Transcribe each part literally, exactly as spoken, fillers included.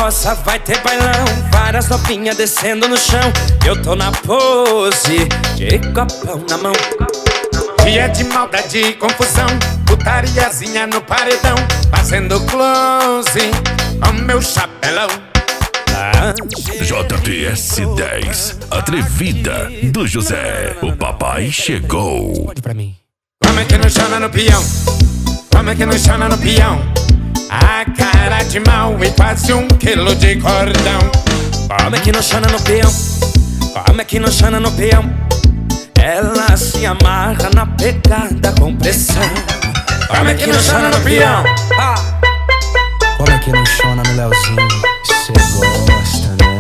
roça vai ter bailão, várias novinhas descendo no chão. Eu tô na pose de copão na mão. Dia de maldade e confusão, putariazinha no paredão, fazendo close com meu chapelão. J T S dez, Atrevida do José. O papai chegou. Pode pra mim. Como é que não chama no peão? Como é que não chama no peão? A cara de mal e quase um quilo de cordão. Como é que não chama no peão? Como é que não chama no peão? Ela se amarra na pegada com pressão. Como é que não chama no peão? Ah. Como é que não chama no Leozinho? Cê gosta, né?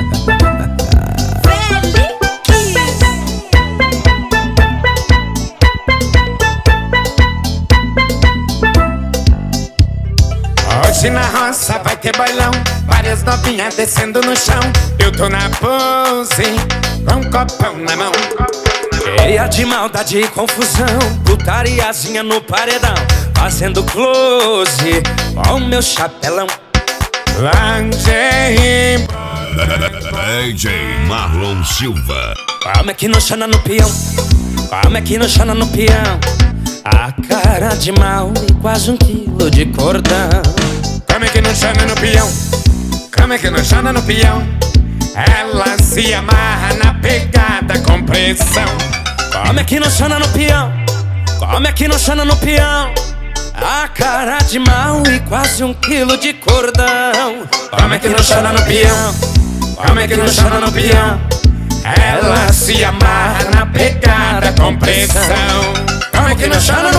Hoje na roça vai ter bailão, várias novinhas descendo no chão. Eu tô na pose, com um copão na mão. Cheia de maldade e confusão, putariazinha no paredão, fazendo close com meu chapelão. Lange D J Marlon Silva. Como é que não chama no peão? Como é que não chama no peão? A cara de mal e quase um quilo de cordão. Como é que não chama no peão? Como é que não chama no peão? Ela se amarra na pegada com pressão. Como é que não chama no peão? Como é que não chama no peão? A cara de mal e quase um quilo de cordão. Como é que não chama no peão? Como é que não chama no peão? Ela se amarra na pegada com pressão. Como é que não chama